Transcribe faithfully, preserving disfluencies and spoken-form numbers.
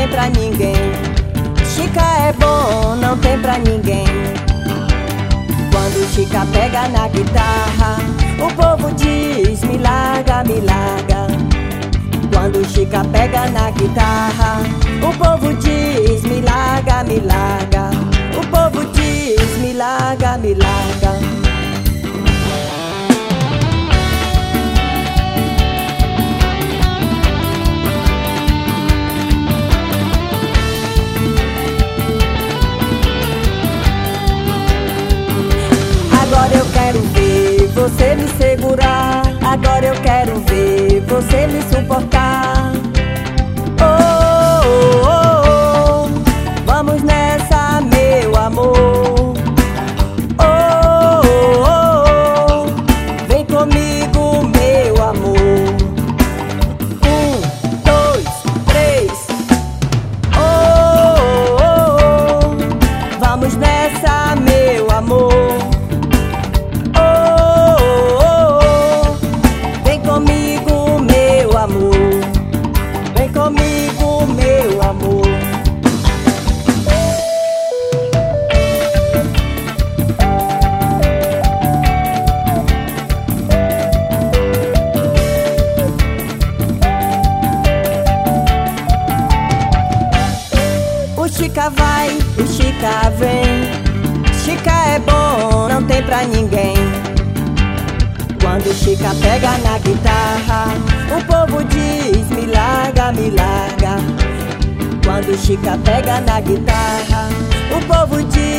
tem pra ninguém. Chica é bom, não tem pra ninguém. Quando Chica pega na guitarra, o povo diz: me larga, me larga. Quando Chica pega na guitarra, o povo diz: me larga, me larga. O povo diz: me larga, me larga. Agora eu quero ver você me segurar. Agora eu quero ver você me suportar. Oh, oh, oh, oh. Vamos nessa, meu amor. Oh, oh, oh, oh. Vem comigo, meu amor. Um, dois, três. Oh, oh, oh, oh. Vamos nessa, meu amor. Vem comigo, meu amor. O Chica vai, o Chica vem. Chica é bom, não tem pra ninguém. Quando Chica pega na guitarra, o povo diz: me larga, me larga. Quando Chica pega na guitarra, o povo diz: